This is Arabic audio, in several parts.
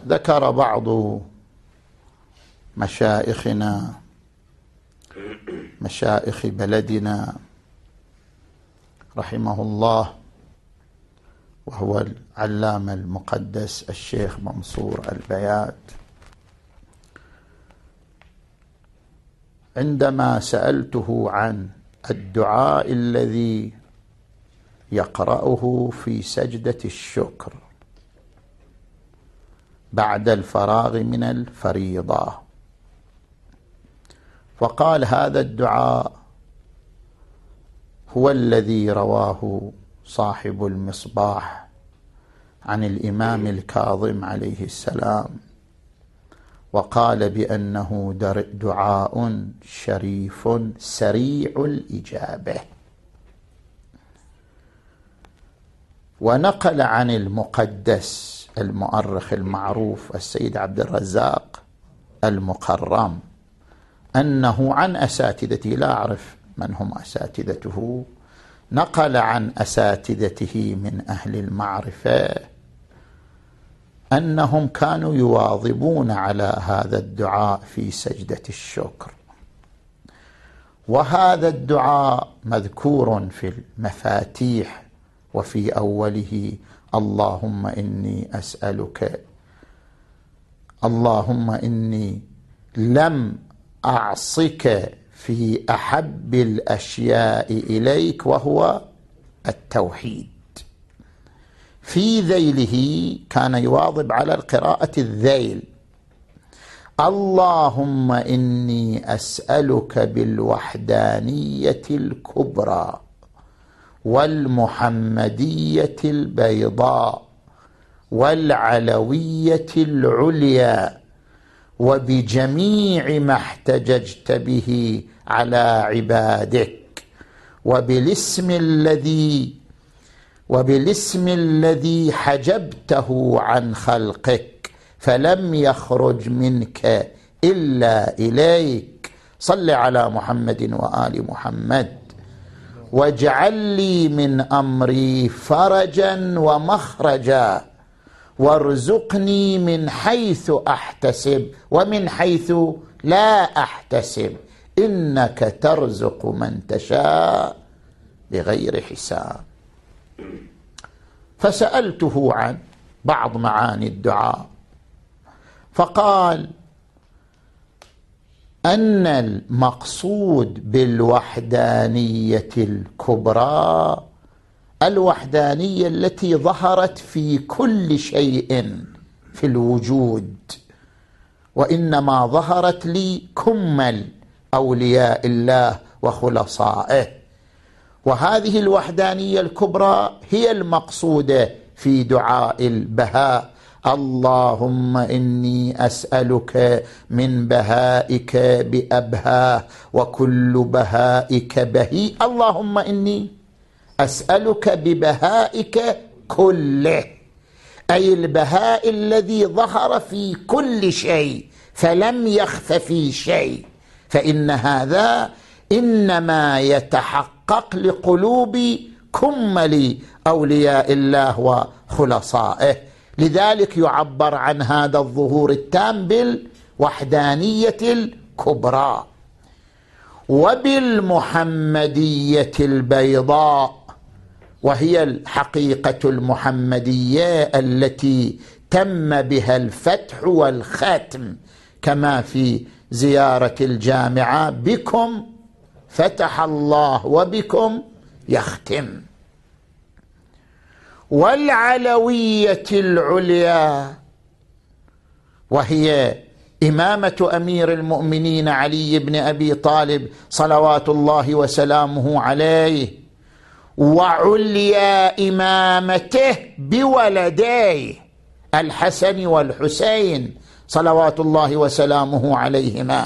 ذكر بعض مشايخنا مشايخ بلدنا رحمه الله، وهو العلامة المقدس الشيخ منصور البيات، عندما سألته عن الدعاء الذي يقرأه في سجدة الشكر بعد الفراغ من الفريضة، فقال هذا الدعاء هو الذي رواه صاحب المصباح عن الإمام الكاظم عليه السلام، وقال بأنه دعاء شريف سريع الإجابة. ونقل عن المقدس المؤرخ المعروف السيد عبد الرزاق المقرم أنه عن أساتذته، لا أعرف من هم أساتذته، نقل عن أساتذته من أهل المعرفة أنهم كانوا يواظبون على هذا الدعاء في سجدة الشكر. وهذا الدعاء مذكور في المفاتيح وفي أوله اللهم إني أسألك، اللهم إني لم أعصك في أحب الأشياء إليك وهو التوحيد. في ذيله كان يواظب على القراءة الذيل، اللهم إني أسألك بالوحدانية الكبرى والمحمدية البيضاء والعلوية العليا وبجميع ما احتججت به على عبادك وبالاسم الذي حجبته عن خلقك فلم يخرج منك إلا إليك، صل على محمد وآل محمد، واجعل لي من أمري فرجا ومخرجا، وارزقني من حيث أحتسب ومن حيث لا أحتسب، إنك ترزق من تشاء بغير حساب. فسألته عن بعض معاني الدعاء، فقال أن المقصود بالوحدانية الكبرى الوحدانية التي ظهرت في كل شيء في الوجود، وإنما ظهرت لكمل أولياء الله وخلصائه، وهذه الوحدانية الكبرى هي المقصودة في دعاء البهاء، اللهم إني أسألك من بهائك بأبهاه وكل بهائك بهي، اللهم إني أسألك ببهائك كله، أي البهاء الذي ظهر في كل شيء فلم يخف في شيء، فإن هذا إنما يتحقق لقلوب كمل أولياء الله وخلصائه، لذلك يعبر عن هذا الظهور التام بالوحدانية الكبرى. وبالمحمدية البيضاء، وهي الحقيقة المحمدية التي تم بها الفتح والختم، كما في زيارة الجامعة بكم فتح الله وبكم يختم. والعلوية العليا، وهي إمامة أمير المؤمنين علي بن أبي طالب صلوات الله وسلامه عليه، وعليا إمامته بولديه الحسن والحسين صلوات الله وسلامه عليهما،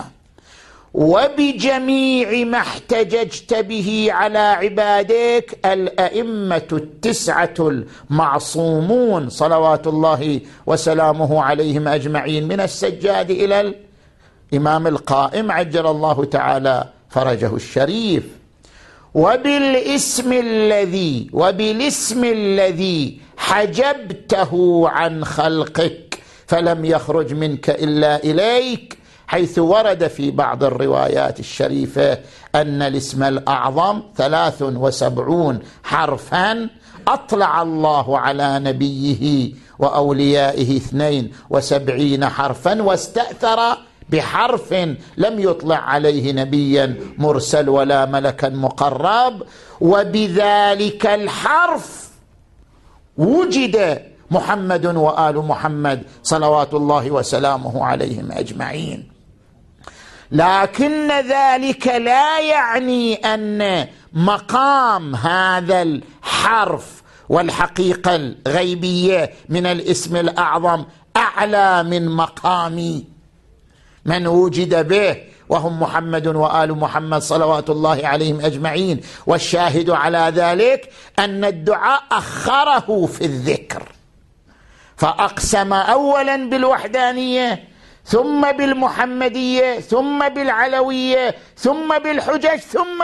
وبجميع ما احتججت به على عبادك الأئمة التسعة المعصومون صلوات الله وسلامه عليهم أجمعين، من السجاد إلى الإمام القائم عجل الله تعالى فرجه الشريف. وبالاسم الذي حجبته عن خلقك فلم يخرج منك إلا إليك، حيث ورد في بعض الروايات الشريفة أن الاسم الأعظم 73 حرفا أطلع الله على نبيه وأوليائه 72 حرفا، واستأثر بحرف لم يطلع عليه نبيا مرسل ولا ملكا مقرب، وبذلك الحرف وجد محمد وآل محمد صلوات الله وسلامه عليهم أجمعين. لكن ذلك لا يعني أن مقام هذا الحرف والحقيقة الغيبية من الاسم الأعظم أعلى من مقام من وجد به وهم محمد وآل محمد صلوات الله عليهم أجمعين. والشاهد على ذلك أن الدعاء أخره في الذكر، فأقسم أولا بالوحدانية ثم بالمحمدية ثم بالعلوية ثم بالحجج ثم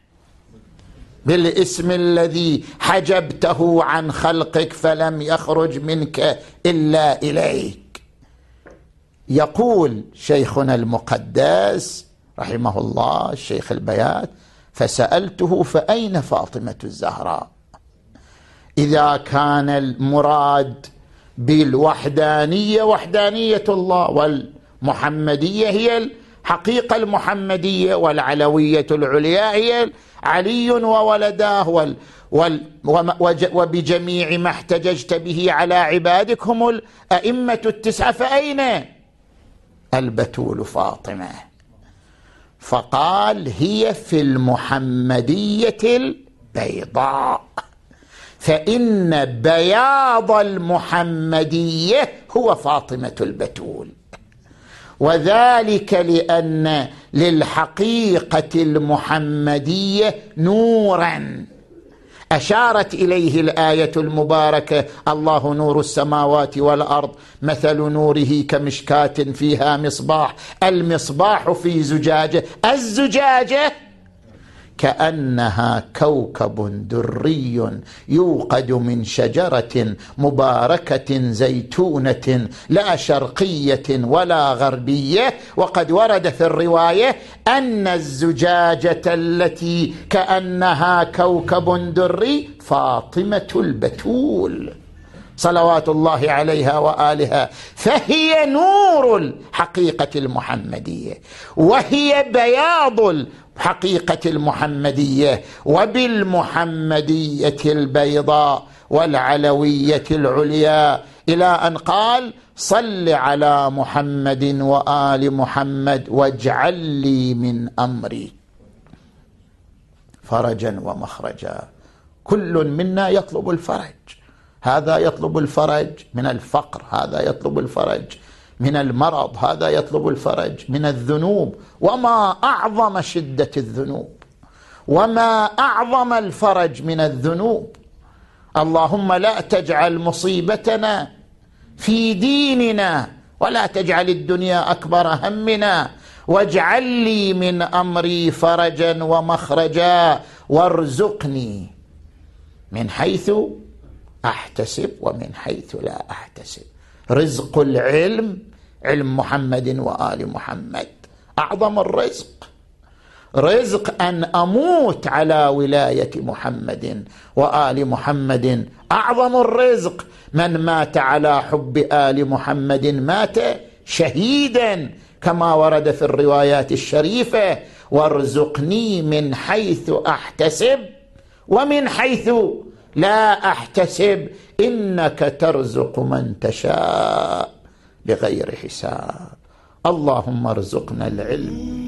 بالاسم الذي حجبته عن خلقك فلم يخرج منك إلا إليك. يقول شيخنا المقدس رحمه الله الشيخ البيات: فسألته فأين فاطمة الزهراء؟ إذا كان المراد بالوحدانية وحدانية الله، والمحمدية هي الحقيقة المحمدية، والعلوية العليا هي علي وولداه وبجميع ما احتججت به على عبادك هم الأئمة التسعة، فأين البتول فاطمة؟ فقال: هي في المحمدية البيضاء، فإن بياض المحمدية هو فاطمة البتول، وذلك لأن للحقيقة المحمدية نورا أشارت إليه الآية المباركة: الله نور السماوات والأرض مثل نوره كمشكاة فيها مصباح، المصباح في زجاجة، الزجاجة كأنها كوكب دري يوقد من شجرة مباركة زيتونة لا شرقية ولا غربية. وقد ورد في الرواية أن الزجاجة التي كأنها كوكب دري فاطمة البتول صلوات الله عليها وآلها، فهي نور الحقيقة المحمدية، وهي بياض حقيقة المحمدية، وبالمحمدية البيضاء والعلوية العليا، إلى أن قال: صل على محمد وآل محمد واجعل لي من أمري فرجا ومخرجا. كل منا يطلب الفرج، هذا يطلب الفرج من الفقر، هذا يطلب الفرج من المرض، هذا يطلب الفرج من الذنوب. وما أعظم شدة الذنوب وما أعظم الفرج من الذنوب. اللهم لا تجعل مصيبتنا في ديننا ولا تجعل الدنيا أكبر همنا، واجعل لي من أمري فرجا ومخرجا، وارزقني من حيث أحتسب ومن حيث لا أحتسب. رزق العلم علم محمد وآل محمد أعظم الرزق، رزق أن أموت على ولاية محمد وآل محمد أعظم الرزق. من مات على حب آل محمد مات شهيدا، كما ورد في الروايات الشريفة: وارزقني من حيث أحتسب ومن حيث لا أحتسب إنك ترزق من تشاء بغير حساب. اللهم ارزقنا العلم